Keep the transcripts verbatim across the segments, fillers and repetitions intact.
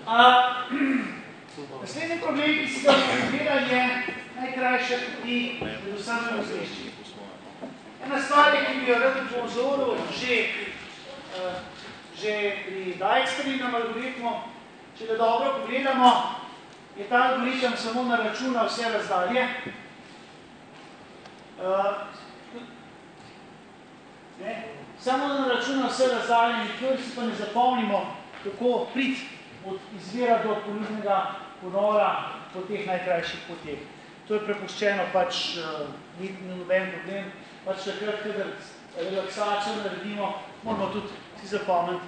Naslednji problem, ki si ga pogledali, je najkrajše poti med vsemi različji. Ena stvar je, ki bi jo rad pozoril že, uh, že pri Dijkstrovinem algoritmu, če ga dobro pogledamo, je ta algoritem samo naračuna vse razdalje. Uh, ne, samo naračuna vse razdalje, nikjer si pa ne zapomnimo, kako priti od izvira do poljubnega ponora po teh najkrajših poteh. To je prepuščeno, pač uh, ni noben problem, pač takrat, kadar relaksacijo naredimo, moramo tudi si zapomniti,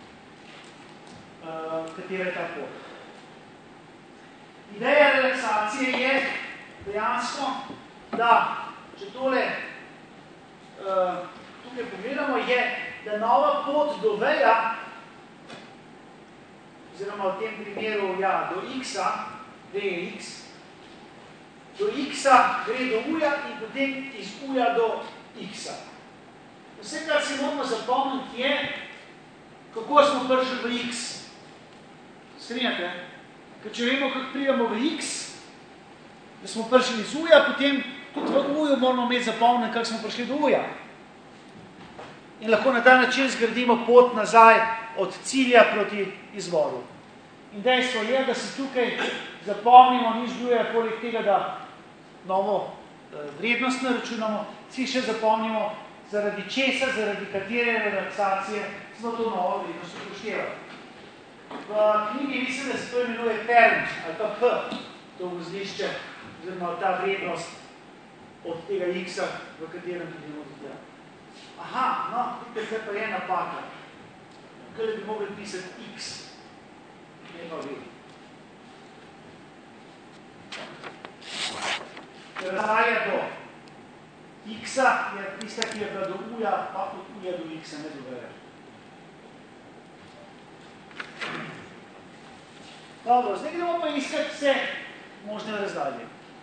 uh, katera je ta pot. Ideja relaksacije je dejansko, da, če tole uh, tukaj pogledamo, je, da nova pot do veja, oziroma v tem primeru, ja, do x-a, v je x, do x-a gre do u-ja in potem iz u-ja do x-a. Vse, kar si moramo zapomniti, je, kako smo prišli v x. Strinjate? Ker če vemo, kako pridemo v x, da smo prišli iz u-ja, potem tudi v u-ju moramo imeti zapomniti, kako smo prišli do u-ja. In lahko na ta način zgradimo pot nazaj od cilja proti izvoru. In dejstvo je, da si tukaj zapomnimo, nič drugega, poleg tega, da novo vrednost naračunamo, si še zapomnimo, zaradi česa, zaradi katere relaksacije smo to novo vrednost upoštevali. V knjigi mislim, da se to imenuje parent, ali pa P, to vozlišče, oziroma ta vrednost od tega x-a, v katerem vidimo tudi. Aha, no, tukaj se pa je napaka. Kaj bi mogli pisati x? Ne pa ve. Razdalja do x-a je tista, ki je bila do u-ja, pa od u-ja do x-a, ne do v-ja. Dobro, zdaj gremo pa iskati vse možne razdalje.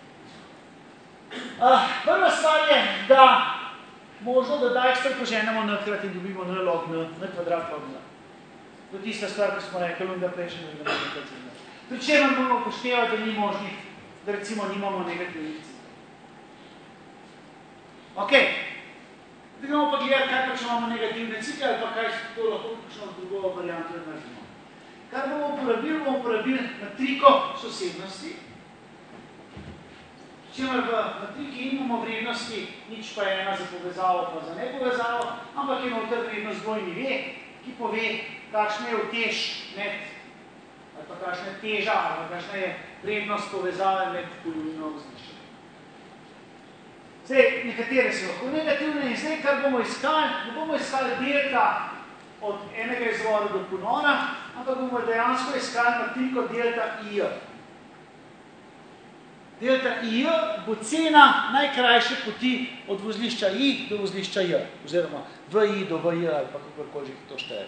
Uh, prva stvar je, da možno, da Dijkstrov poženemo n-krat in dobimo n log n, n kvadrat log n. To je tista stvar, ki smo rekli, da prejšnji ne bomo nekaj cena. Pri čemer moramo upoštevati, da ni možnih, da recimo nimamo negativnih cilj. Ok, da gremo pa gledati, kaj pa če imamo negativne cikle, ali pa kaj to lahko kakšno drugo varianto naredimo. Kar bomo uporabili, bomo uporabili matriko sosednosti, čemer v matriki imamo vrednosti, nič pa ena za povezavo, pa za nepovezavo, ampak je noter vrednost dvojni ve, ki pove, kakšna je utež med, ali pa kakšna je teža, ali pa kakšna je vrednost povezave med poljubno vzlišče. Zdaj, nekatere so lahko negativne in zdaj, kar bomo iskali, ne bomo iskali delta od enega izvora do ponora, ampak bomo dejansko iskali matriko delta I J. Delta I J bo cena najkrajše poti od vozlišča I do vozlišča J, oziroma V I do V J, ali pa kakorkoli že to šteje.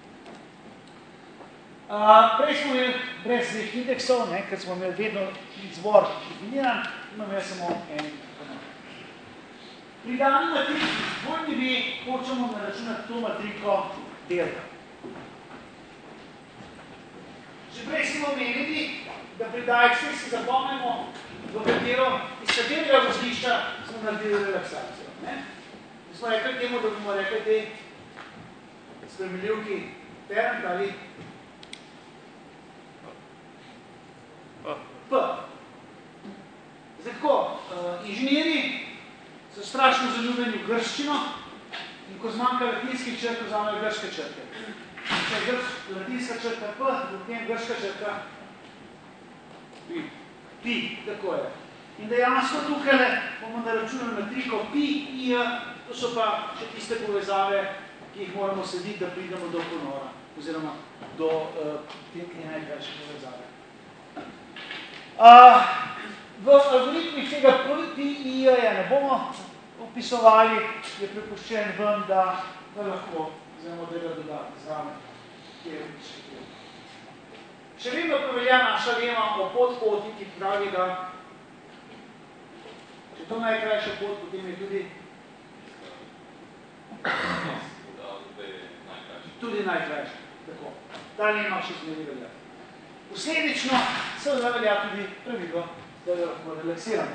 Uh, prej smo imeli brez teh indeksov, ne, ker smo imeli vedno izvor definiran, imam jaz samo en. Pri dani matriki dvojni ve hočemo naračunati to matriko delta. Že prej smo omenili, da pri Dijkstvu si zapomnimo, v katero, iz katerega vozlišča smo naredili relaksacijo. Ne? Mi smo rekli temu, da bomo rekli te spremenljivki parent ali P. Zdaj tako, uh, inženjeri so strašno zaljubljeni v grščino in ko zmanjka latinskih črk, vzamejo grške črke. Če je latinska črka P, potem grška črka Pi. Pi, tako je. In dejansko tukaj bomo naračunali matriko Pi, I, J, to so pa še tiste povezave, ki jih moramo slediti, da pridemo do ponora, oziroma do uh, te najkrajše povezave. Uh, v algoritmih tega Pi, I, J ne bomo opisovali, je prepuščen vam, da, da lahko vzemo, da ga dodati zraven. Še vedno prevelja naša lema o podpoti, ki pravi, da če to najkrajša pot, potem je tudi tudi najkrajša. Tako. Ta lema še zmeri velja. Posledično se velja tudi pravilo, da jo lahko relaksiramo.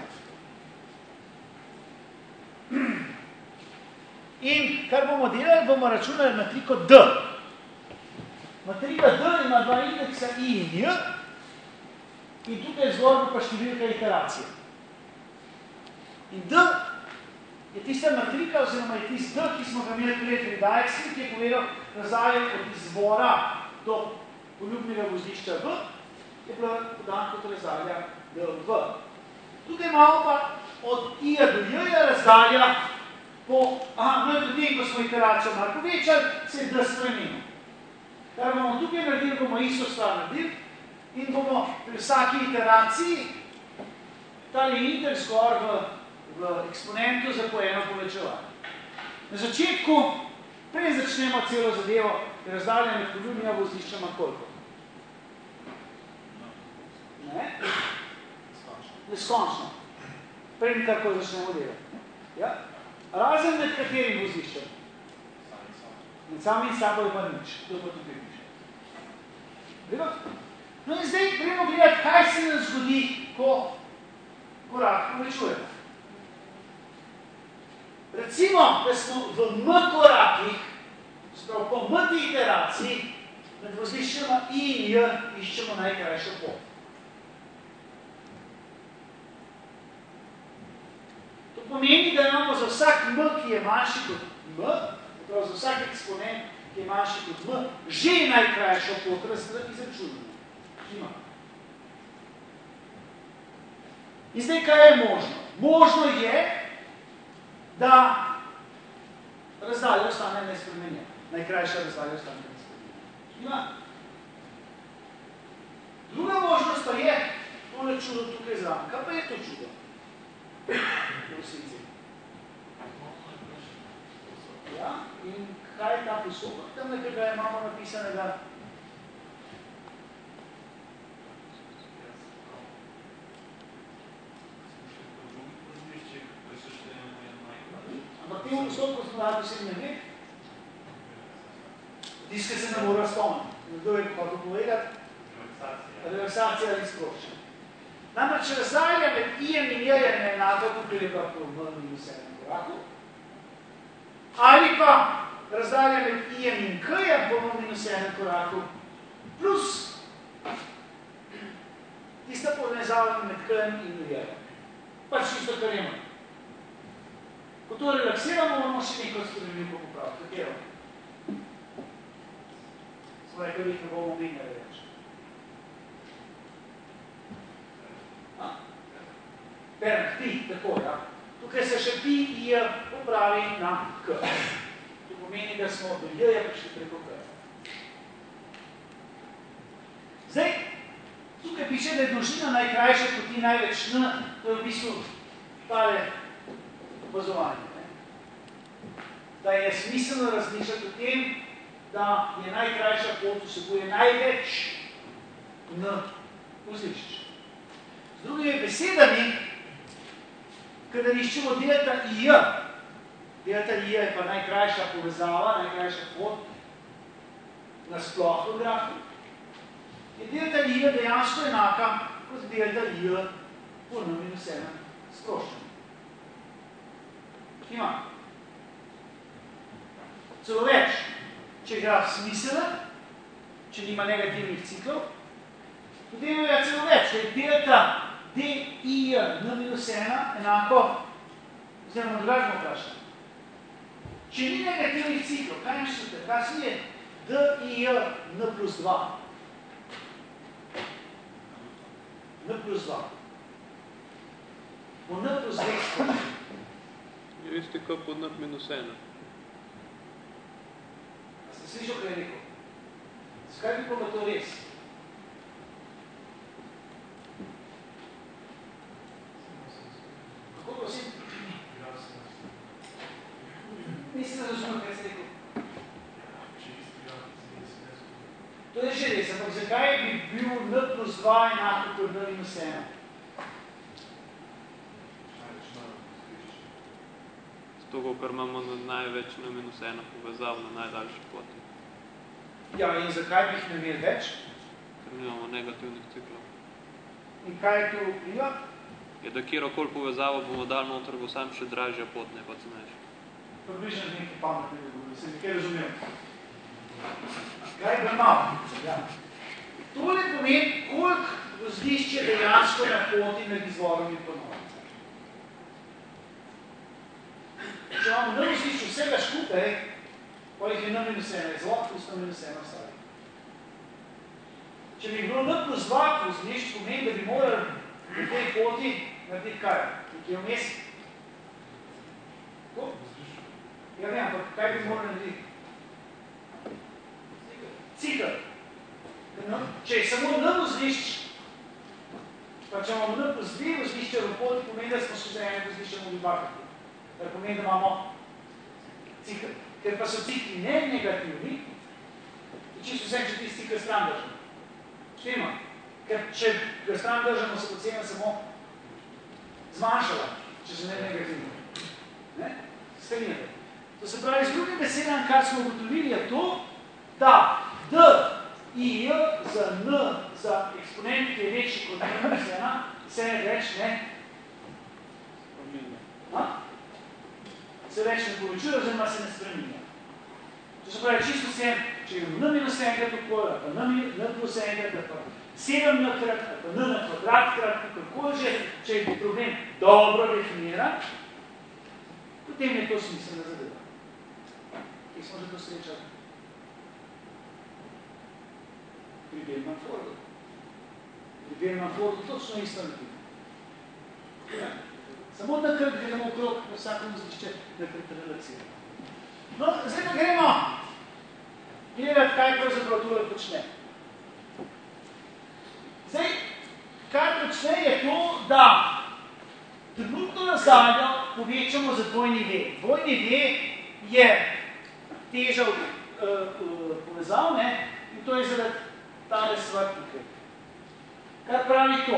In kar bomo delali, bomo računali matriko D. Matrika D ima dva indeksa I in J in tukaj zgor bo pa številka iteracije. In D je tista matrika, oziroma je tist D, ki smo ga imeli pred pri Dijksih, ki je povedal razdalje od izvora do poljubnega vozlišča V, je bila podan kot razdalja D V. Tukaj imamo pa od I-ja do J-ja razdalja po, aha, no in potem, ko smo iteracijo malo povečali, se je D spremenil. Kar bomo tukaj naredili, bomo isto stvar naredili in bomo pri vsaki iteraciji tali inter zgor v, v eksponentu za po eno povečevanje. Na začetku, prej začnemo celo zadevo, je razdalja med poljubnima vozliščama koliko? Ne? Neskončno. Prej nekako začnemo delati. Ja? Razen med katerim vozliščem? Med sami in sabo je pa nič. To pa tukaj nič. No in zdaj gremo gledati, kaj se nam zgodi, ko korak povečujemo. Recimo, da smo v M korakih, sprav po M iteraciji, med vozliščema I in J iščemo najkrajšo pot. To pomeni, da imamo za vsak M, ki je manjši kot M, prav za vsak eksponent, ki je manjši kot M, že najkrajšo pot izračunamo. Ima. In zdaj, kaj je možno? Možno je, da razdalja ostane nespremenjena. Najkrajša razdalja ostane nespremenjena. Ima. Druga možnost pa je, tole čudo tukaj zraven. Kaj pa je to čudo? V resnici. Ja, in kaj je ta postopek? Tam nekega imamo napisanega. Ampak tem postopku smo dali posebne vek. Tiske se ne mora spomniti. Kdo je pa to povedati? Relaksacija ali sproščenje. Namreč razdalja med I-jem in J-jem je enako, tukaj je pa po V minus enem koraku. Ali pa razdalja med I-jem in K-jem po V minus enem koraku plus tista povezava med K-jem in J-jem. Pač isto, kar imamo. Ko to relaksiramo, moramo še neko spremenljivko popraviti. Katero? Smo rekli, da ne bomo menjali več. Bernd, pi, tako, ja. Tukaj se še pi I popravi na K. To pomeni, da smo do J prišli preko K. Zdaj, tukaj piše, da je dolžina najkrajša poti največ N, to je v bistvu tale opazovanje. Da je smiselno razmišljati o tem, da je najkrajša pot vsebuje največ N vozlišč. Z drugimi besedami, kadar iščemo delta I J, delta I J je pa najkrajša povezava, najkrajša pot na sploh v grafu, je delta I J dejansko enaka kot delta I J po N minus enem sproščenju. Ima. Celo več, če je graf smiselen, če nima negativnih ciklov, potem je celo več, da je delta D I J N minus ena enako, oziroma drugačno vprašanje. Če ni negativnih ciklov, kaj mislite? Kaj je D I J N plus dva? N plus dva. Po N plus dve sproščenju. Je isti kot pod N minus ena. A ste slišal, kaj je rekel? Skaj bi pa to res? Kako prosim? Nisem razumel, kaj ste rekel. To je že res, ampak zakaj bi bil N plus dva enako kot N minus ena? Zato, ker imamo največ N minus ena povezav na najdaljši poti. Ja, in zakaj bi jih ne imeli več? ker nimamo negativnih ciklov. In kaj je tu vpliva? Je, da kjerokoli povezavo bomo dali noter, bo sam še dražja pot, ne pa cenejši. Približno nekaj pametnega govori, se nekaj razumel. Kaj ga malo? Ja. Tole pomeni, koliko vozlišče dejansko na poti med izvorom in ponovim. Če imamo na vozlišču vsega skupaj, pa jih je na minus ena izvor, plus na minus ena ostali. Če bi bilo na plus dva vozlišč, pomeni, da bi morali na tej poti narediti kaj? Nekje vmes? Tako? Ja vem, ampak kaj bi morali narediti? Cikl. Če je samo n vozlišč, pa če imamo n plus dve vozlišče v poti, pomeni, da smo še za eno vozlišče mogli dvakrat. Kar pomeni, da imamo cikl. Ker pa so cikli ne negativni, čisto vsem, če tisti cikl stran držamo. Štema. Ker če ga stran držamo, se bo cena samo zmanjšala, če so ne negativni. Ne? Strinjate. To se pravi, z drugim besedam, kar smo ugotovili, je to, da d i j za n, za eksponent, ki je večji kot minus ena, se ne več ne ha? Se več ne povečuje, oziroma se ne spreminja. To se pravi, čisto vsem, če je n minus enkrat okolj, pa n plus enkrat, pa sedem n krat, pa n na kvadrat krat, kakor že, če je problem dobro definiran, potem je to smiselna zadeva. Kje smo že to srečali? Pri Bellman-Fordu. Pri Bellman-Fordu točno isto naredimo. Ja. Samo takrat gledamo okrog, na vsakom vozlišče, takrat relaksiramo. No, zdaj pa gremo gledati, kaj pravzaprav tole počne. Zdaj, kaj počne je to, da trenutno razdaljo povečamo za dvojni V. Dvojni V je teža uh, uh, povezav, ne? In to je zaradi tale stvar tukaj. Kar pravi to?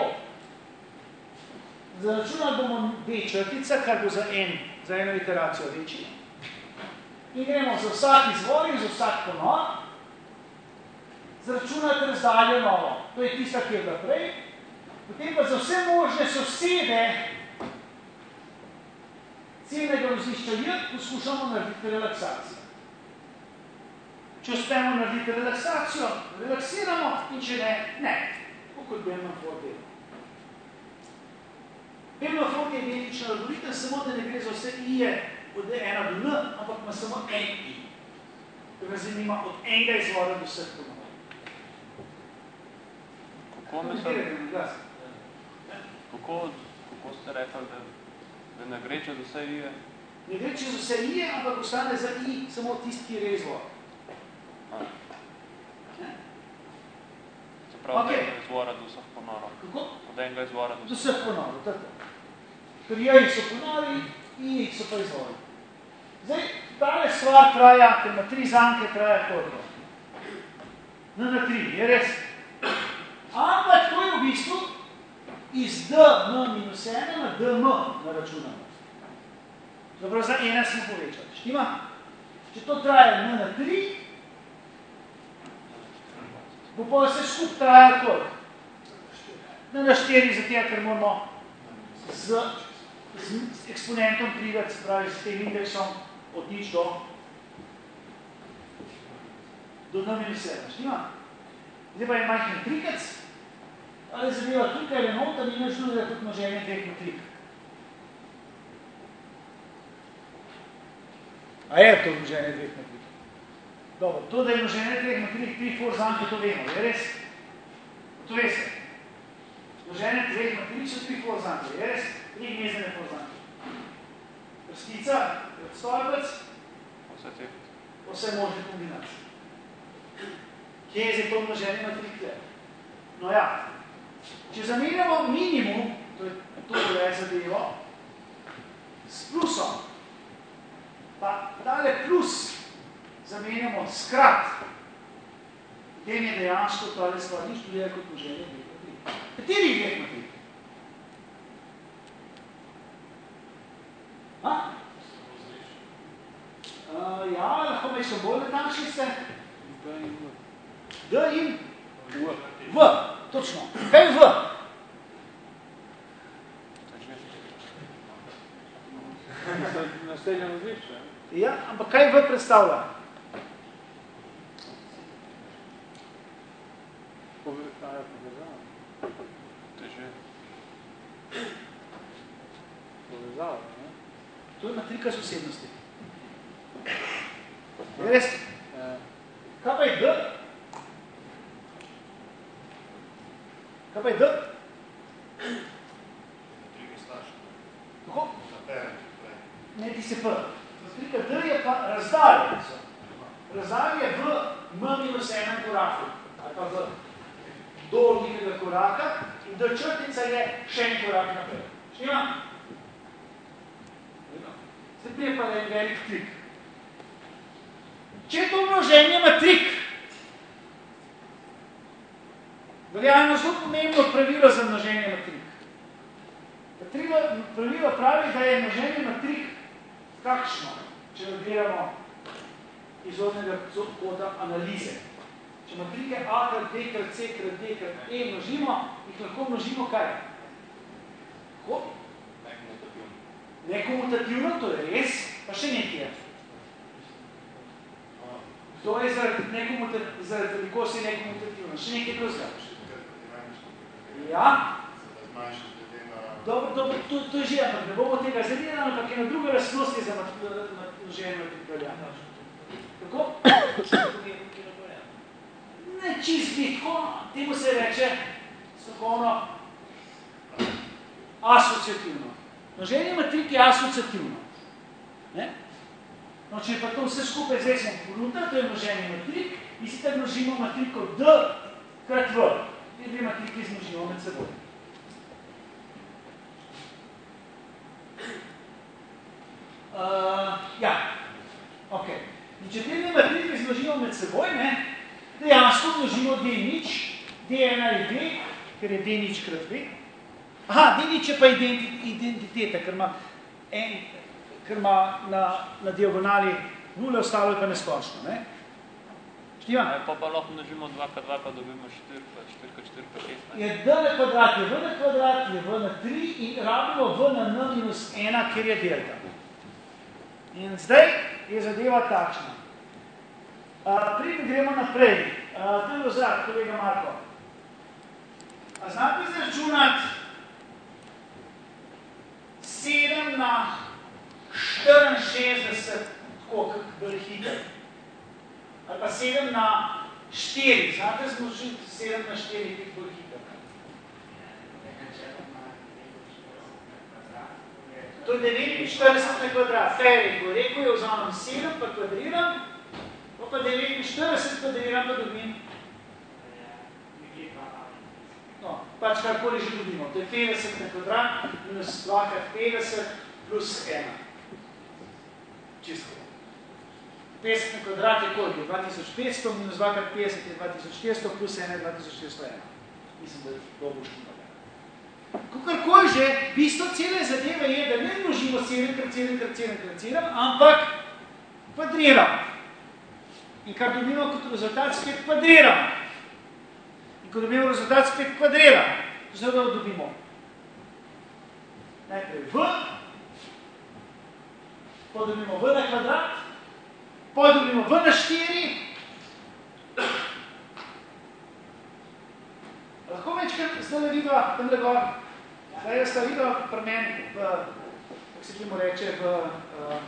Zaračunali bomo B črtica, kar bo za, en, za eno iteracijo večji. In gremo za vsak izvor in za vsak ponor. Zaračunati razdaljo novo. To je tista, ki je bila prej. Potem pa za vse možne sosede celnega vozlišča J poskušamo narediti relaksacijo. Če uspemo narediti relaksacijo, relaksiramo in če ne, ne. Kot Bellman-Ford delo. Bellman-Ford je identičen algoritem, samo da ne gre za vse i-je od ena do n, ampak ima samo en i. To me zanima od enega izvora do vseh ponovov. Kako mislim? Kako, kako ste rekli, da, da ne gre čez vse i-je? Ne gre čez vse i-je, ampak ostane za i samo tisti, ki je izvor. Prav, okay. Od enega izvora do vseh ponorov. Kako? Od enega izvora do vseh, vseh ponorov, tako. Ker J so ponori, I so pa izvori. Zdaj, tale stvar traja, ker ima tri zanke, traja koliko? N na tri, je res? Ampak to je v bistvu iz D M minus ena na D M naračunamo. Dobro, za ena smo povečali. Štima? Če to traja N na tri, bo pa vse skup trajalo koliko? N na štiri, zato ker moramo z, z eksponentom privati, se pravi, s tem indeksom od nič do do N minus ena. Štima? Zdaj pa je majhen trikec, ali zadeva tukaj ali noter in nič drugega kot množenje dveh metrik. A je to množenje dveh metrik? Dobro, to, da je množenje dveh metrik tri forzanke, to vemo, je res? To veste. Množenje dveh metrik so tri forzanke, je res? Tri gnjezdene forzanke. Prstica, stolpec, vse možne kombinacije. Kje je zdaj to množenje matrikle? No ja, če zamenjamo minimum, to je to, da je zadevo, s plusom, pa tale plus zamenjamo skrat, potem je dejansko tale stvar nič tudi kot množenje dveh matrik. Kateri dveh matrik? Ha? Uh, ja, lahko me še bolj natančni ste. D in? D V, točno. Kaj je V? Naslednje različno. Ja, ampak kaj V predstavlja? Povezava. Teže. Povezava, ne? To je matrika sosednosti. Je res? Kaj pa je D? Kaj pa je D? Kako? Ne, ti se P. Matrika D je pa razdalje. Razdalje v M minus enem koraku. Ali pa v dol nekega koraka in D črtica je še en korak naprej. Štima? Zdaj prije pa en velik trik. Če je to množenje matrik, velja eno zelo pomembno pravilo za množenje matrik. Pravilo pravi, da je množenje matrik kakšno, če gledamo iz odnega koda analize. Če matrike A krat B krat C krat D krat E množimo, jih lahko množimo kaj? Kako? Nekomutativno, to je res, pa še nekaj je. To je zaradi velikosti nekomutativno, še nekaj drugega. Ja? Dobro, dobro, to, to je že, ampak ne bomo tega zadeli, ampak je na druga lastnosti za množenje matrik velja. Kako? Ne čist bitko, temu se reče strokovno asociativno. Množenje matrik je asociativno. Ne? No, če pa to vse skupaj zdaj smo ponudili, to je množenje matrik, in si tako množimo matriko D krat V. Te dve matriki zmnožimo med seboj. Uh, ja, ok. In če te dve matriki zmnožimo med seboj, ne, dejansko množimo D nič, D ena je D, ker je D nič krat B. Aha, D nič je pa identiteta, ker ima, en, ker ima na, na diagonali nule, ostalo je pa neskončno. Ne? Štima? Ja, pa pa lahko množimo dva krat dva, pa dobimo štiri, pa štiri krat štiri, pa šest. Je D na kvadrat, je V na kvadrat, je V na tri in rabimo V na N minus ena, ker je delta. In zdaj je zadeva takšna. Uh, Preden gremo naprej. Uh, to je dozad, kolega Marko. A znate izračunati sedem na štiriinšestdeset, tako, kak bolj hiter. Ali pa sedem na štiri. Znate zmožiti sedem na štiri, kak bolj hiter. To je devetinštirideset na kvadrat. Kaj je rekel? Rekel je, vzamem sedem, pa kvadriram, pa devetinštirideset kvadriram, pa dobim. No, pač karkoli že dobimo. To je petdeset na kvadrat, minus dva krat petdeset, plus ena. Čisto. petdeset na kvadrat je koliko? dva tisoč petsto, minus dva krat petdeset je dva tisoč štiristo, plus ena je dva tisoč štiristo ena. Mislim, da je dobro štima. Kakorkoli že, bistvo cele zadeve je, da ne množimo sedem krat sedem krat sedem krat sedem, ampak kvadriramo. In kar dobimo kot rezultat, spet kvadriramo. In ko dobimo rezultat, spet kvadriramo. To se da dobimo najprej V, potem dobimo V na kvadrat, potem dobimo V na štiri. Lahko večkrat zdaj le vidva, tam le gor, zdaj sta vidva pri meni v, kako se temu reče, v uh,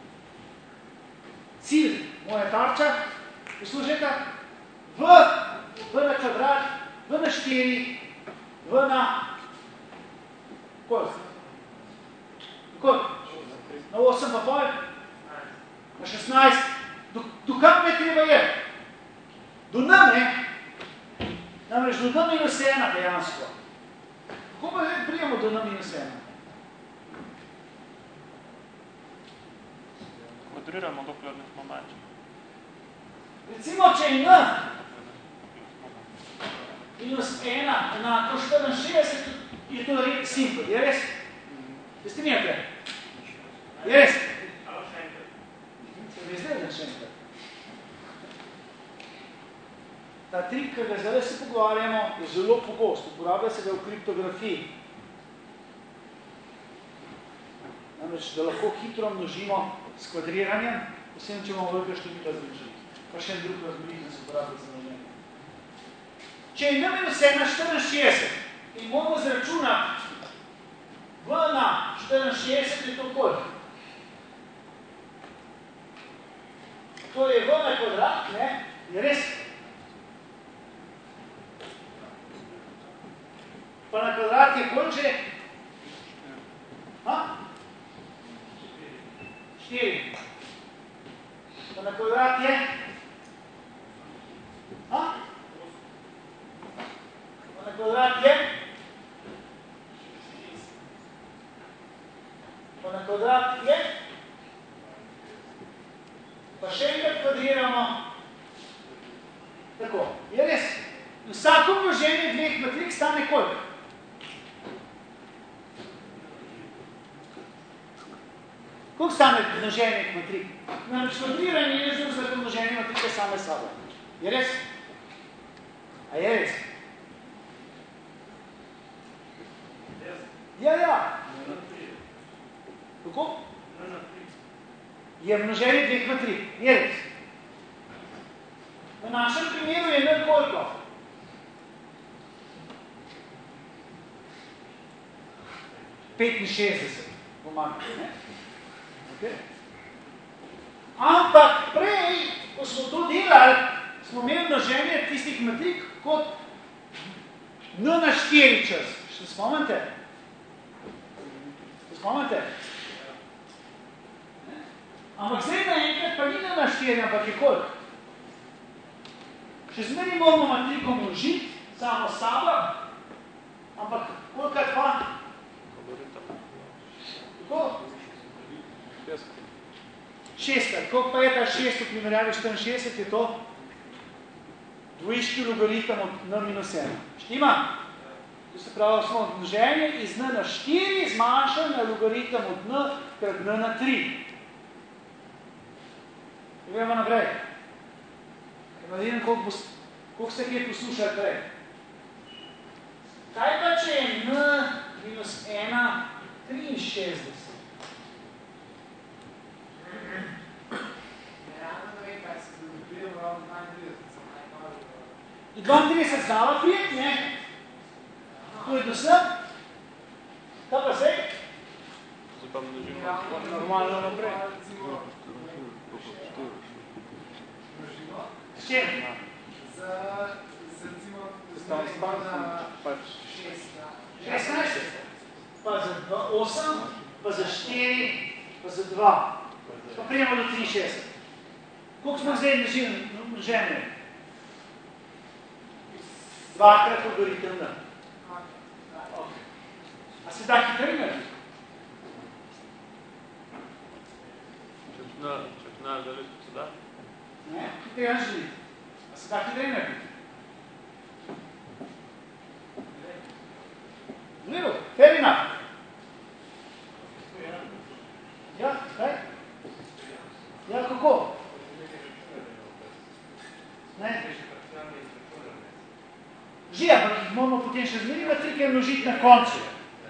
cilj moja tarča, poslušajte, V, V na kvadrat, V na štiri, V na koliko? Koliko? Na osem pa pol? Na šestnajst? Do, do kam me treba je? Do nam, ne? Namreč do N minus ena dejansko. Kako pa zdaj prijemo do N minus ena? Kvadriramo, dokler ne smo manjši. Recimo, če je N minus ena enako štiriinšestdeset, je to res simpel. Je res? Ste strinjate? Je res? Se mi zdaj še enkrat. ta trik, ki ga zdaj se pogovarjamo, je zelo pogost. Uporablja se ga v kriptografiji. Namreč, da lahko hitro množimo s kvadriranjem, vsem, če bomo velika števila zložili. Pa še en drug razmeričen se uporablja za množenje. Če je n minus ena štiriinšestdeset in moramo zračunati v na štiriinšestdeset, je to koliko? To je v na kvadrat, ne? Je res? Pa na kvadrat je koliko že? Ha? štiri. Pa na kvadrat je? Ha? Pa na kvadrat je? Pa na kvadrat je? Pa še enkrat kvadriramo. Tako, je res? Vsako množenje dveh matrik stane koliko? Koliko stane množenje matrik? Namreč kvadriranje je zelo za množenje matrike same sabo. Je res? A je res? Ja, ja. Kako? Je množenje dveh matrik. Je res? V našem primeru je n koliko? petinšestdeset. Pomagate, ne? Okay. Ampak prej, ko smo to delali, smo imeli množenje tistih matrik kot n na štiri čas. Še spomnite? Se spomnite? Ampak zdaj naenkrat pa ni n na štiri, ampak je koliko? Še zmeri moramo matriko množiti, samo sabo, ampak koliko je pa? Kako? Šestkrat. Koliko pa je ta šest v primerjavi štiriinšestdeset, je to dvojiški logaritem od n minus ena. Štima? To se pravi, smo množenje iz n na štiri zmanjšali na logaritem od n krat n na tri. Gremo naprej. Da vidim, koliko, koliko ste kje poslušali prej. Kaj pa, če je n minus ena triinšestdeset? In dvaintrideset znala prijet, ne? To je dosem. Kaj pa zdaj? Zdaj pa množimo. Normalno naprej. S čem? Z, recimo, šestnajst, pa za osem, pa za štiri, pa za dva. Pa prijemo do triinšestdeset. Koliko smo zdaj množenje? Dvakrat logaritem n. A se da hitrej narediti? Če na želiti, se da? Ne, hitrej ne želiti. A se da hitrej narediti? Zlivo, fair enough. Ja, kaj? Ja, kako? Ne? Že, ampak jih moramo potem še zmeri matrike množiti na koncu.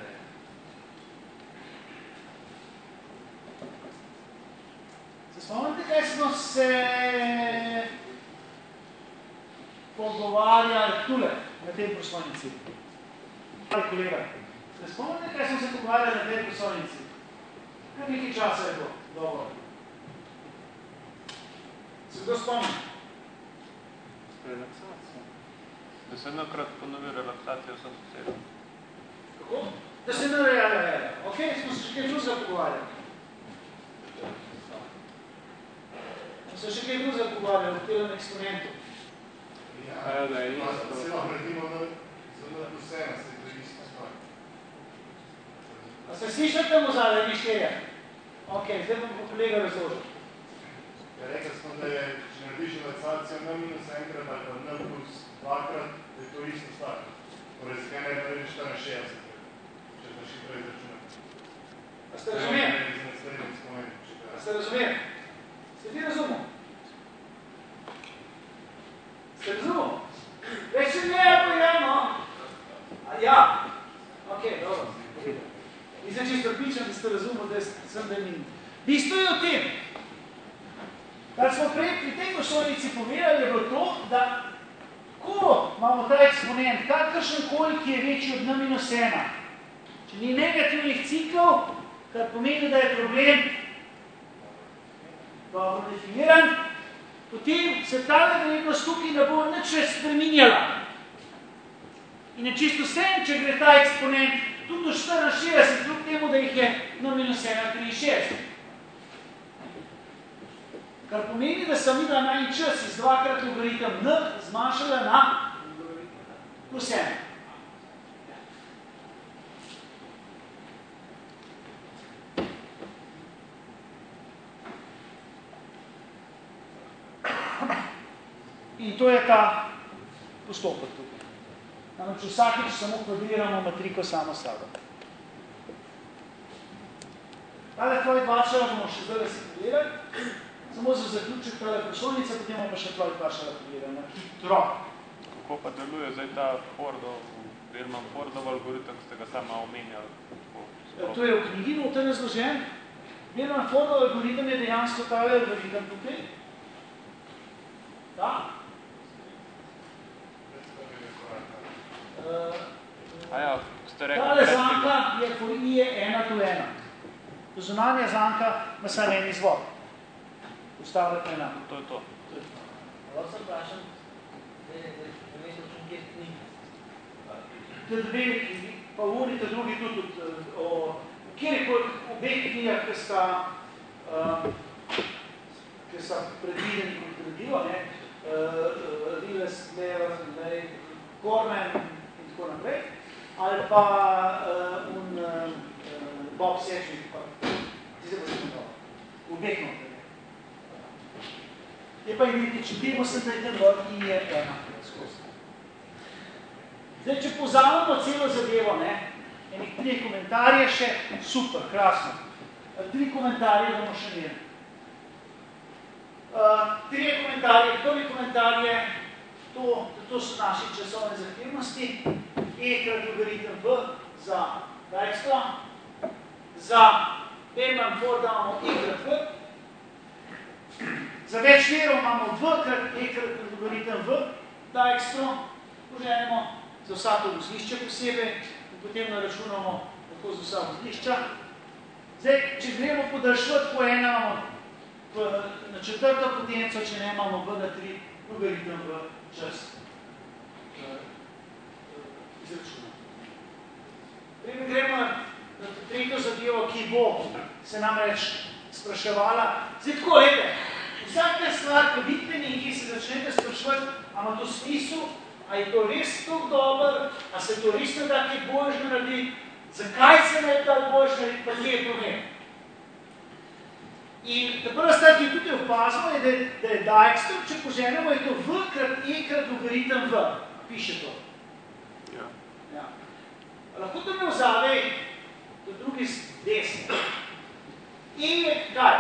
Se spomnite, kaj smo se pogovarjali tule, na tej prosojnici? Kolega, se spomnite, kaj smo se pogovarjali na tej prosojnici? Kar nekaj časa je bilo, dobro. Se kdo spomni? Relaksacija. Da se enokrat ponovi relaksacijo vsem sosedom. Kako? Da se ne reja, ok, smo se še kaj drugega pogovarjali. Smo se še kaj drugega pogovarjali v tem eksperimentu. Ja, da je isto. Se lahko naredimo zelo vsema, se je isto stvar. A ste slišali temu zadaj, vi štirje? Ok, zdaj bom po kolega razložil. Ja, rekel smo, da je, če narediš relaksacijo n minus enkrat ali pa n plus dvakrat, da je to isto stvar. Torej, zakaj ne narediš štiriinšestdeset, če znaš hitro izračunati. A ste razumeli? A ste razumeli? Ste ti razumel? Ste razumel? Ja, ok, dobro. Mislim, čisto pičem, da ste razumeli, da sem da njim. Bistvo je o tem, kar smo prej pri tej košovnici povedali, je bilo to, da ko imamo ta eksponent, kakršen koli, ki je večji od n minus ena, če ni negativnih ciklov, kar pomeni, da je problem dobro definiran, potem se ta vrednost tukaj ne bo nič več spreminjala. In je čisto vse, če gre ta eksponent tudi do štiriinšestdeset, kljub temu, da jih je n minus ena triinšestdeset. Kar pomeni, da sem videla na en čas iz dvakrat logaritem n zmanjšala na plus ena. In to je ta postopek tukaj. Namreč vsakič samo kvadriramo matriko samo sabo. Tale Floyd Varšava bomo še zdaj se pogledali. Samo za zaključek tale košovnice, potem bomo pa še Floyd Varšava pogledali na hitro. Kako pa deluje zdaj ta Fordov, Bellman Fordov algoritem, ste ga sama omenjali? To je v knjigi noter razložen. Bellman Fordov algoritem je dejansko tale algoritem tukaj. Da? Aja, ste rekli... Tale zanka je for i je ena do ena. To zunanja zanka ima samo en izvod. Ustavljate ena. To je to. Lahko se vprašam, da je vmesno čim kje knjigi. Te dve knjigi, pa v uni, te drugi tudi o kjerikoli obeh knjigah, ki sta ki sta predvideni kot gradivo, ne, Riles, Lever, Gorman in tako naprej, ali pa un Bob Sedgwick, pa tiste pa sem dobro, v obeh noter. Je pa identičen, temu sem tretjem vrh in je ena skozi. Zdaj, če povzamemo celo zadevo, ne, enih tri komentarje še, super, krasno. Tri komentarje bomo še imeli. Uh, tri komentarje, prvi komentar je, to, to so naše časovne zahtevnosti, E krat logaritem V za Dijkstra, za Bellman Ford imamo E krat V, za več verov imamo V krat E krat logaritem V, Dijkstra, poženemo za vsako vozlišče posebej in potem naračunamo tako za vsa vozlišča. Zdaj, če gremo podaljšvati po ena, imamo na četrto potenco, če ne imamo V na tri, logaritem v čas izračuna. Preden gremo na tretjo zadevo, ki bo se namreč spraševala. Zdaj tako, lete, vsaka stvar, ko bitmeni, ki se začnete spraševati, a ima to smisel, a je to res tako dober, a se to res ne da kaj boljš naredi, zakaj se ne da boljš naredi, pa kje je problem. In ta prva stvar, ki tudi opazimo, je, da je, da je Dijkstra, če poženemo, je to V krat E krat logaritem V. Piše to. Ja. Ja. Lahko to me vzave do drugi desni. E je kaj?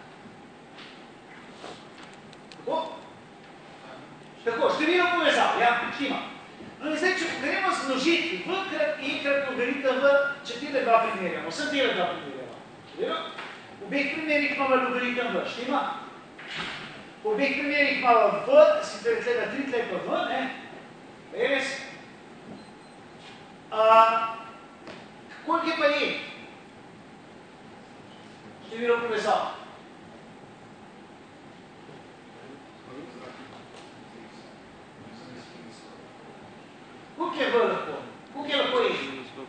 Tako? Tako, število povezav, ja, štima. No in zdaj, če gremo z množitvi, V krat E krat logaritem V, če tele dva primerjamo, vsem tele dva primerjamo. Štivilo? V obeh primerih imamo logaritem V, štima? V obeh primerih imamo V, sicer tle na tri, tle pa V, ne? Res? Koliko je pa E? Število povezav. Koliko je V lahko? Koliko je lahko E?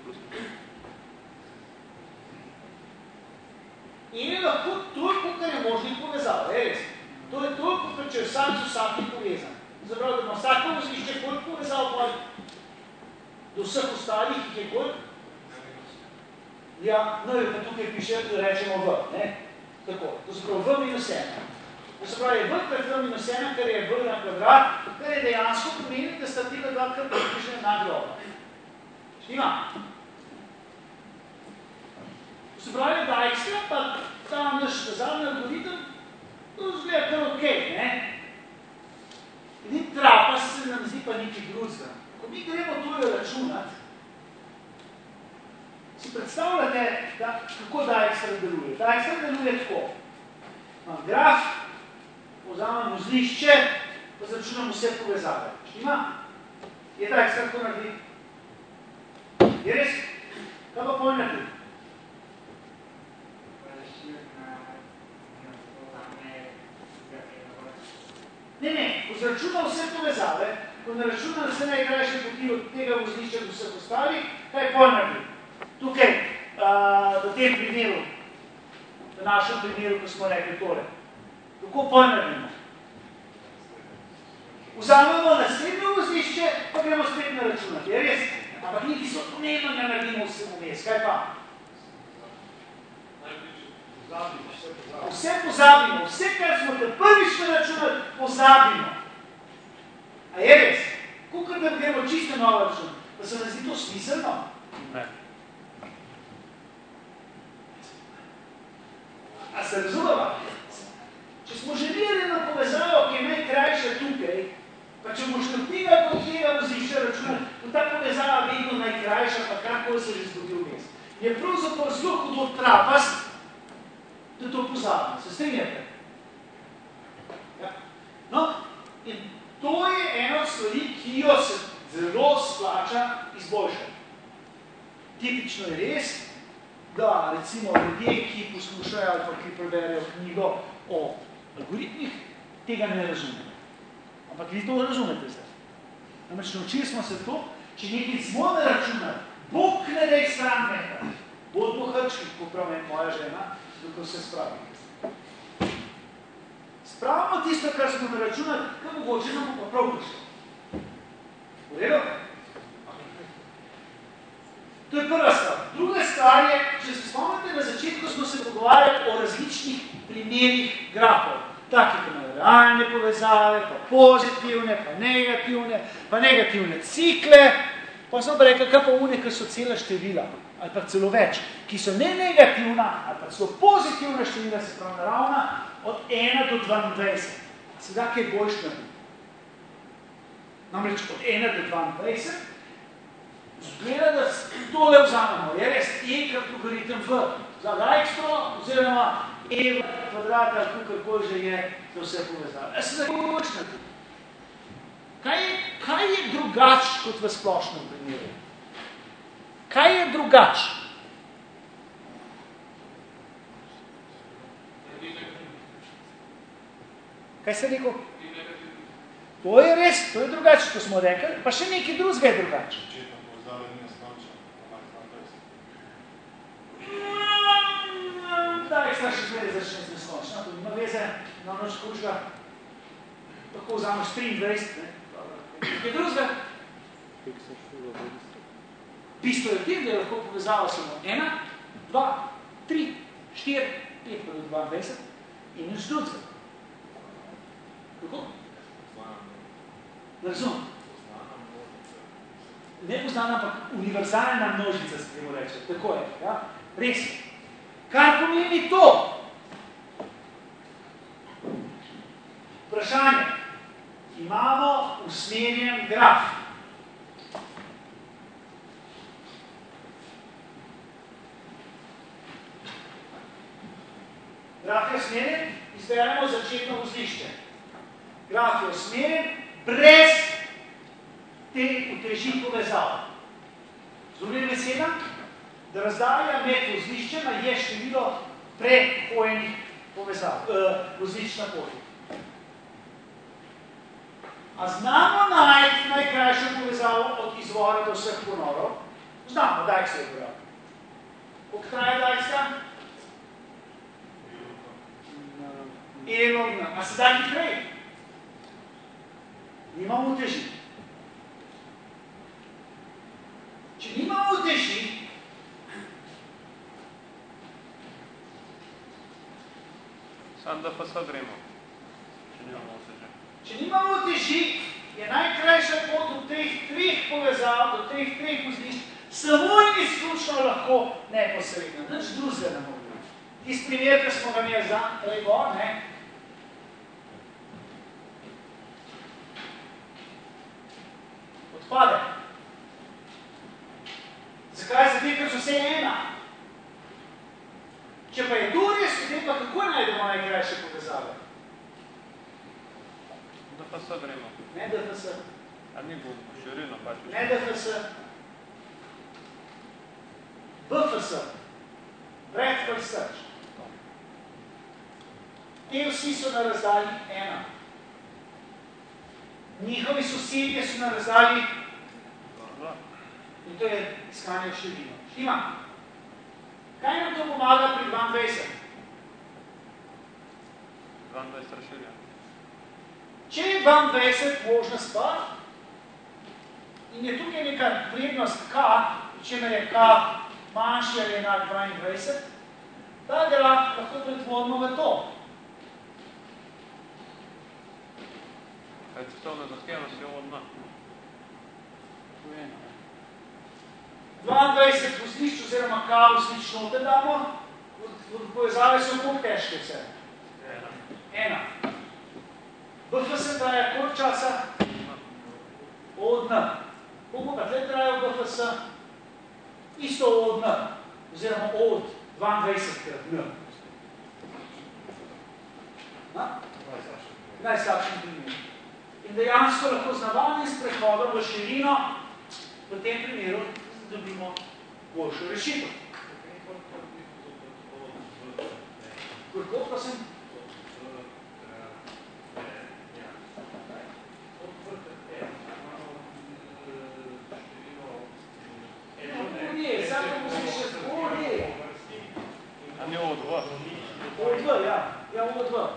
E je lahko toliko, kar je možnih povezav, res. To je toliko, kar če je vsak z vsakim povezan. Zapravo, da ima vsako vozlišče koliko povezav, pa do vseh ostalih, jih je koliko? Ja, no, pa tukaj piše, da rečemo V, ne? Tako, to se pravi V minus ena. To se pravi, V krat V minus ena, kar je V na kvadrat, kar je dejansko pomeni, da sta tega dva krat približne na globa. Štima? To se pravi, Dijkstra, pa ta naš vezalni algoritem, to zgleda kar okej, ne? Edin trapa se nam zdi pa nekaj gruzga. Ko mi gremo to računati, predstavljate, da, kako Dijkstra deluje. Dijkstra deluje tako. Imam graf, vzamem vozlišče, pa začunam vse povezave. Štima? Je Dijkstra tako naredi? Je res? Kaj pa pol naredi? Ne, ne, ko zračuna vse povezave, ko naračuna vse najkrajše poti od tega vozlišča do vseh ostalih, kaj pol naredi? Tukaj, uh, v tem primeru, v našem primeru, ko smo rekli tole, kako pol naredimo? Vzamemo naslednjo vozlišče, pa gremo spet naračunati, je res? Ampak niti so pomembno, da naredimo vse vmes, kaj pa? Vse pozabimo, vse, kar smo te prvič naračunali, pozabimo. A je res? Kukor da gremo čisto novo račun, pa se nam zdi to smiselno? Ne. A se razumeva? Če smo želeli eno povezavo, ki je najkrajša tukaj, pa če boš od tega do tega vozlišča računati, bo ta povezava vedno najkrajša, pa karkoli se že zgodil vmes. Je pravzaprav zelo hudo trapast, da to pozabimo. Se strinjate? Ja. No, in to je ena od stvari, ki jo se zelo splača izboljšati. Tipično je res, da recimo ljudje, ki poslušajo ali pa ki preberejo knjigo o algoritmih, tega ne razumejo. Ampak vi to razumete zdaj. Namreč naučili smo se to, če nekaj smo naračunali, Bog ne dej stran meta, bod bo hrčki, ko pravi moja žena, kako se spravi. Spravimo tisto, kar smo naračunali, kar mogoče nam pa prav prišlo. V redu? To je prva stvar. Druga stvar je, če se spomnite, na začetku smo se pogovarjali o različnih primerih grafov. Taki, ki imajo realne povezave, pa pozitivne, pa negativne, pa negativne cikle. Pa smo pa rekli, kaj pa une, ki so cela števila, ali pa celo več, ki so ne negativna, ali pa celo pozitivna števila, se pravi naravna, od ena do dvaindvajset. Sedaj, kaj je boljš narediti? Namreč od ena do dvaindvajset, zgleda, da tole vzamemo, je res enkrat algoritem v za Dijkstro, oziroma e v kvadrat, ali kakorkoli že je, da vse povezave. A se zdaj boljš narediti? Kaj je, kaj je drugač kot v splošnem primeru? Kaj je drugač? Kaj se rekel? To je res, to je drugače, ko smo rekli, pa še nekaj drugega je drugače. Da, je sta še zgleda začne z neskončna, to nima veze, na noč kužga, tako vzameš triindvajset, ne? Kaj drugega? Bistvo je v tem, da je lahko povezava samo ena, dva, tri, štiri, pet pa do dvaindvajset in nič drugega. Kako? Ne razumem. Nepoznana, ampak univerzalna množica, se temu reče. Tako je, ja? Res. Kaj pomeni to? Vprašanje. Imamo usmerjen graf. Graf je usmerjen, izberemo začetno vozlišče. Graf je usmerjen brez te uteži povezav. Z drugim besedam, da razdalja med vozliščema je število prehojenih povezav, eh, vozlišč na poti. A znamo najti najkrajšo povezavo od izvora do vseh ponorov? Znamo, Dijkstra je prav. Koliko traje Dijkstra? Eno, a se da hitrej? Nimamo uteži. Če nimamo uteži, sam da pa sva gremo, če nimamo uteži. Če nimamo uteži, je najkrajša pot do teh treh povezav, do teh treh vozlišč, samo in izključno lahko neposredno. Nič drugega ne mogo biti. Tisti primer, ki smo ga imeli za prej gor, ne? Odpade. Zakaj? Zato, ker so vse ena. Če pa je to res, potem pa kako najdemo najkrajše povezave? D F S gremo. Ne D F S. A ni bo širino pač. Ne D F S. B F S. Breadth first search. Te vsi so na razdalji ena. Njihovi sosedje so na razdalji in to je iskanje v širino. Štima. Kaj nam to pomaga pri dvaindvajset? dvaindvajset razširja. Če je dvaindvajset možna stvar in je tukaj neka vrednost K, če me je K manjši ali enak dvaindvajset, ta graf lahko pretvorimo v to. Kaj cestovna zahtevnost je od dna? dvaindvajset vozlišč oziroma K vozlišč note damo, povezave so koliko težke vse? Ena. Ena. B F S traja koliko časa? Od dna. Koliko pa tle traja B F S? Isto od dna, oziroma od dvaindvajset krat dna. Najslabšem primeru. In dejansko lahko z navadnim sprehodom v širino v tem primeru dobimo boljšo rešitev. Koliko pa sem? A ni O dva? O dva, ja. Ja, O dva.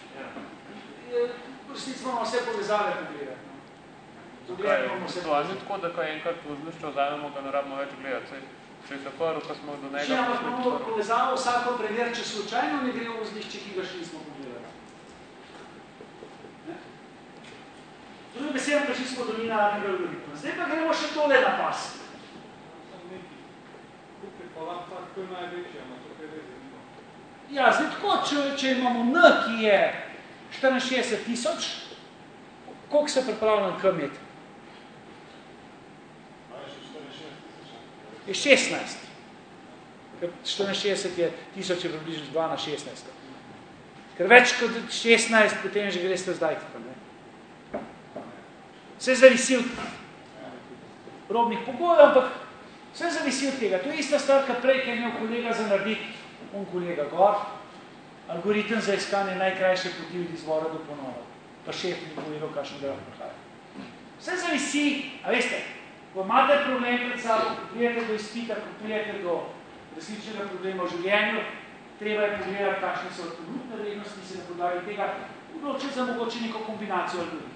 V resnici moramo vse povezave pogledati. To ali ni tako, da ko enkrat vozlišče vzajmemo, ga ne rabimo več gledati. Če je prvo, pa smo do njega... Če ampak moramo povezavo vsako preveriti, če slučajno ne gre v vozlišče, ki ga še nismo pogledali. Drugi besedem pa čisto do linearnega algoritma. Zdaj pa gremo še tole na pas. Ja, zdaj tako, če, če imamo N, ki je štiriinšestdeset tisoč, koliko se pripravljam k imeti? Je šestnajst. štiriinšestdeset je tisoč je približno dva na šestnajst. Ker več kot šestnajst, potem že greste zdaj. Vse zavisi od robnih pogojev, ampak vse zavisi od tega. To je ista stvar, kot prej, ki je imel kolega za narediti, on kolega gor, algoritem za iskanje najkrajše poti od izvora do ponora. Pa šef mi povedal, kakšen graf prihaja. Vse zavisi, a veste, ko imate problem pred sabo, ko prijete do izpita, ko prijete do resničnega problema v življenju, treba je pogledati, kakšne so trenutne vrednosti, se na podlagi tega odločiti za mogoče neko kombinacijo algoritma.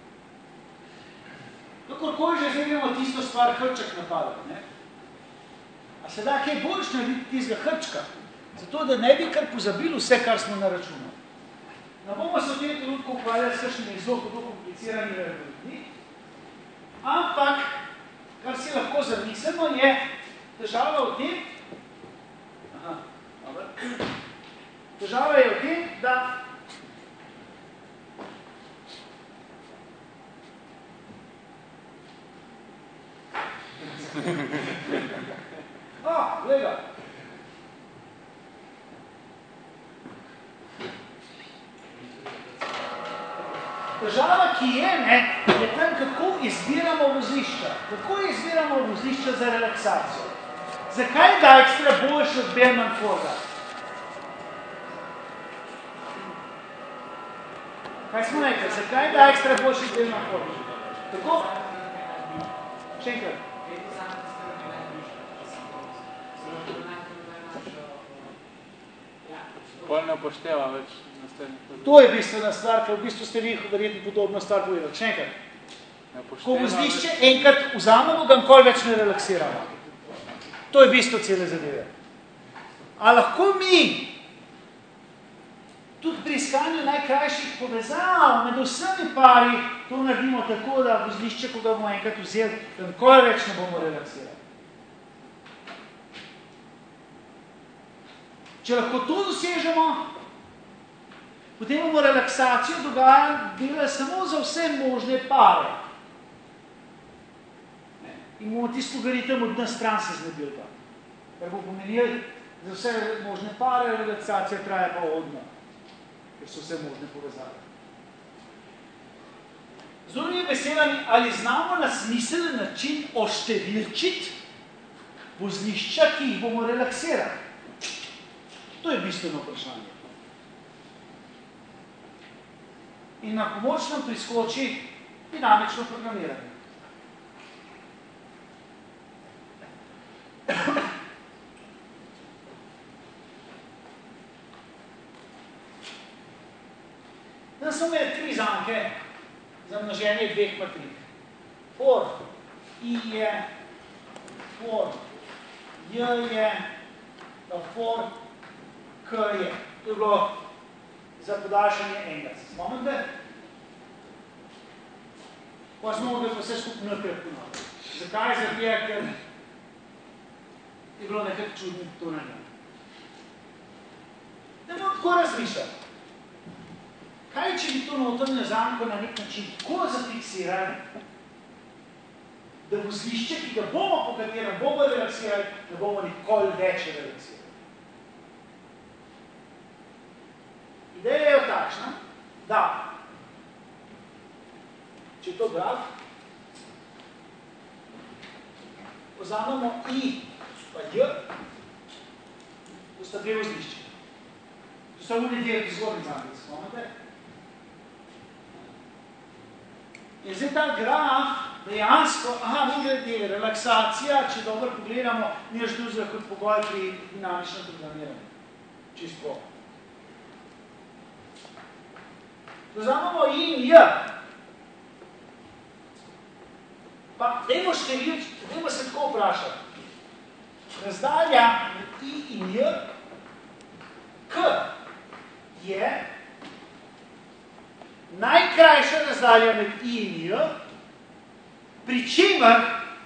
Kakorkoli že zdaj gremo tisto stvar hrček napadati, ne? A se da kaj boljš narediti tistega hrčka, zato da ne bi kar pozabili vse, kar smo naračunali. Ne bomo se v tem trenutku ukvarjali s kakšnimi zelo kompliciranimi algoritmi, ampak, kar si lahko zamislimo, je težava v tem, aha, dobro, težava je v tem, da Ah, gleda. Težava, ki je, ne, je tam, kako izbiramo vozlišča. Kako izbiramo vozlišča za relaksacijo. Zakaj da ekstra boljš od Bellman Forda? Kaj smo rekli? Zakaj da ekstra boljš od Bellman Forda? Tako? Še enkrat. Bolj ne upošteva več naslednjih. To je bistvena stvar, ker v bistvu ste vi verjetno podobno stvar povedali. Še enkrat. Ko vozlišče enkrat vzamemo, ga nikoli več ne relaksiramo. To je bistvo cele zadeve. A lahko mi tudi pri iskanju najkrajših povezav med vsemi pari to naredimo tako, da vozlišče, ko ga bomo enkrat vzeli, da nikoli več ne bomo relaksirali. Če lahko to dosežemo, potem bomo relaksacijo delali samo za vse možne pare. In bomo tisto algoritem od nas stran se znebili pa. Kar bo pomenil, za vse možne pare relaksacija traja pa odno, ker so vse možne povezave. Z drugimi besedami, ali znamo na smiseln način oštevilčiti vozlišča, ki jih bomo relaksirali? To je bistveno vprašanje. In na pomoč nam priskoči dinamično programiranje. Zdaj smo imeli tri zanke za množenje dveh matrik. For I je, for J je, pa for K je. To je bilo za podaljšanje enega. Se spomnite? Pa smo mogli vse skupaj nekaj ponoviti. Zakaj? Zato je, ker je bilo nekaj čudnih to na njem. Ne bomo tako razmišljati. Kaj, če bi to notrnjo zanko na nek način tako zafiksirali, da vozlišče, ki ga bomo, po katerem bomo relaksirali, ne bomo nikoli več relaksirali. Ideja je takšna, da če to graf, vzamemo I pa J, to sta dve vozlišče. To sta uni dve zgornji zanki, se spomnite? In zdaj ta graf dejansko, aha, mi glede, relaksacija, če dobro pogledamo, ni več drugega kot pogoj pri dinamičnem programiranju. Čisto. Vzamemo I in J. Pa dajmo številč, dajmo se tako vprašati. Razdalja med I in J, K je najkrajša razdalja med I in J, pri čemer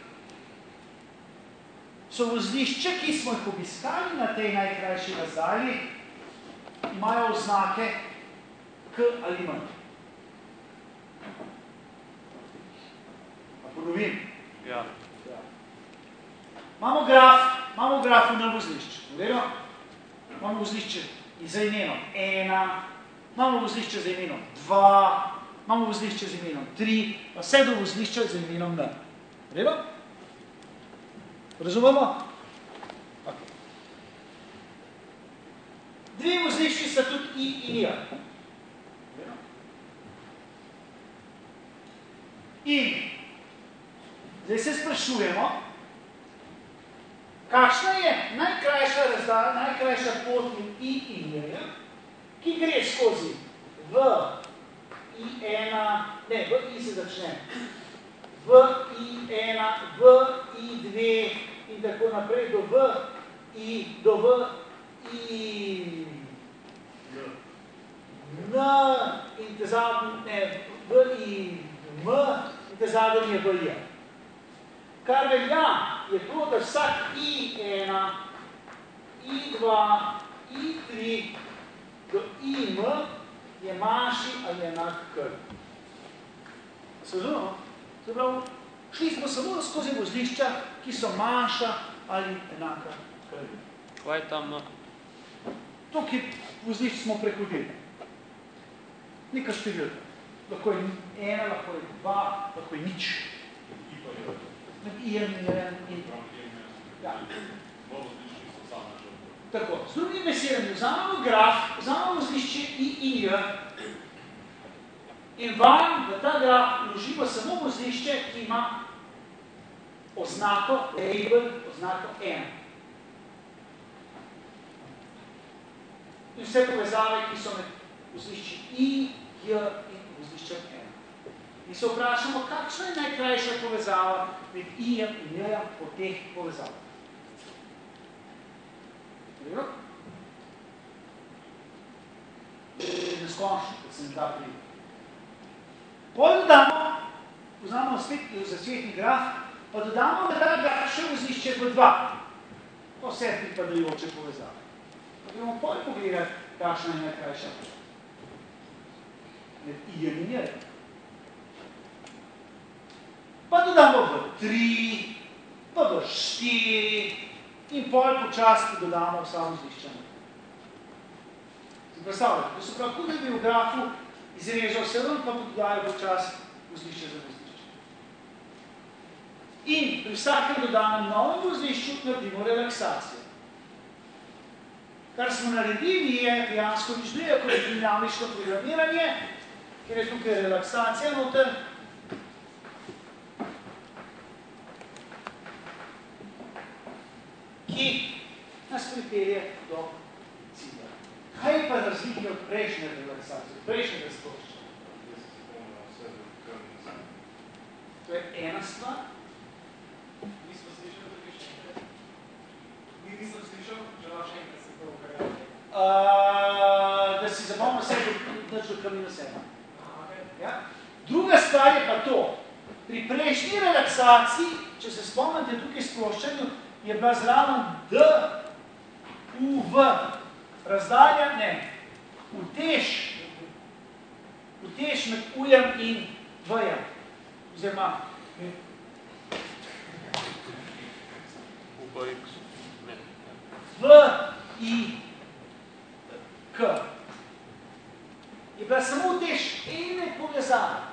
so vozlišče, ki smo jih obiskali na tej najkrajši razdalji, imajo oznake K ali manj. Pa ponovim. Ja. Ja. Imamo graf, imamo graf na vozlišče. Vero? Imamo vozlišče z imenom ena, imamo vozlišče z imenom dva, imamo vozlišče z imenom tri, pa vse do vozlišča z imenom N. Vero? Razumemo? Okay. Dve vozlišči sta tudi I in J. In zdaj se sprašujemo, kakšna je najkrajša razdalja, najkrajša pot med I in J, ki gre skozi v I ena, ne, v I se začne, v I ena, v I dve in tako naprej do v I, do v I N in te zadnje, ne, v I M in te zadnje v J. Kar velja je to, da vsak I ena, I dva, I tri do I M je manjši ali enak K. Se razumemo? Se pravi, šli smo samo skozi vozlišča, ki so manjša ali enaka K. Kaj je tam? Tukaj vozlišč smo prehodili. Neka številka. Lahko je ena, lahko je dva, lahko je nič. Med I in J in ja. Tako, z drugim besedami, vzamemo graf, vzamemo vozlišče I in J in vam v ta graf vložimo samo vozlišče, ki ima oznako label, oznako ena. In vse povezave, ki so med vozlišči I, J in vozliščem ena. In se vprašamo, kakšna je najkrajša povezava med I-jem in J-jem po teh povezavah. Dobro? Neskončno, kot se mi da pride. Potem dodamo, poznamo spet zasvetni graf, pa dodamo, da ta graf še vozlišče v dva. To vse pripadajoče povezave. Pa gremo potem pogledati, kakšna je najkrajša med I-jem in J-jem. Pa dodamo v tri, pa v štiri in pol počasti dodamo vsa vozlišča. Se predstavljate, to se pravi, kot da bi v grafu izrežal vse ven, pa dodajal počasti vozlišče za vozlišče. In pri vsakem dodanem novem vozlišču naredimo relaksacijo. Kar smo naredili je dejansko nič drugega kot dinamično programiranje, ker je tukaj relaksacija noter, ki nas pripelje do cilja. Kaj je pa razlike od prejšnje relaksacije, od prejšnjega sprošča? To je ena stvar. Nismo slišali, da še enkrat. Ni nisem slišal, že lahko še enkrat se to ukajali. Uh, da si zapomnil sebe, nič do kamino sebe. Ja? Druga stvar je pa to. Pri prejšnji relaksaciji, če se spomnite tukaj sproščanju, je bila zraven D, U, V. Razdalja, ne. Utež. Utež med U-jem in V-jem. Oziroma, U pa X. Ne. V, I, K. Je bila samo utež ene povezave.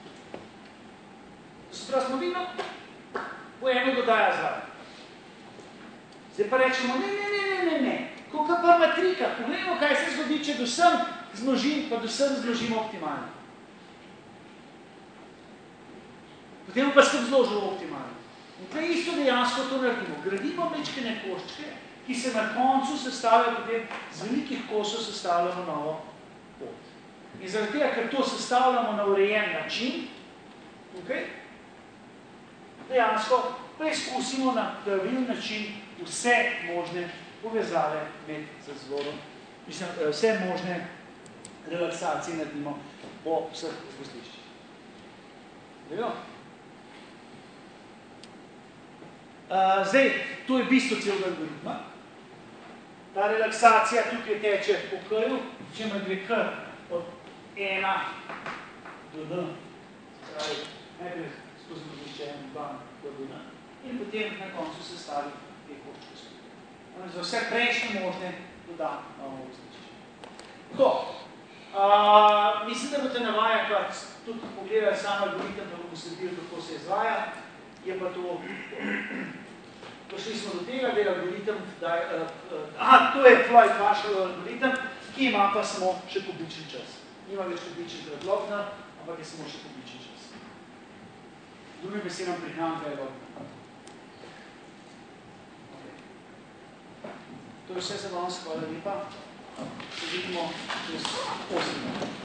Se pravi, smo vidno, po eno dodaja zraven. Zdaj pa rečemo, ne, ne, ne, ne, ne, ne. Koliko pa matrika, pogledamo, kaj se zgodi, če do sem zmnožim, pa do sem zmnožimo optimalno. Potem pa skrb zložimo optimalno. In tukaj isto dejansko to naredimo. Gradimo mečkene koščke, ki se na koncu sestavljajo, potem z velikih kosov sestavljamo novo pot. In zaradi tega, ker to sestavljamo na urejen način, tukaj, dejansko preizkusimo na pravilni način vse možne povezave med zazvorom, mislim, vse možne relaksacije naredimo po vseh vozliščih. Uh, zdaj, to je bistvo celega algoritma. Ta relaksacija tukaj teče po K-ju, če me gre K od ena do N, se pravi, najprej skozi vozlišče en, dva do N, in potem na koncu se stavi te koščke. Za vse prejšnje možne dodam novo vozlišče. Tako, uh, mislim, da boste navajati, tudi pogledali sam algoritem, da bomo sledili, kako se izvaja, je pa to, prišli smo do tega, da je algoritem, da je, uh, uh, aha, to je Floyd-Marshallov algoritem, ki ima pa samo še kubičen čas. Nima več kubičen predlogna, ampak je samo še kubičen čas. Drugim besedam prihranka je logna. To je vse za danes, hvala lepa. Se vidimo čez osem minut.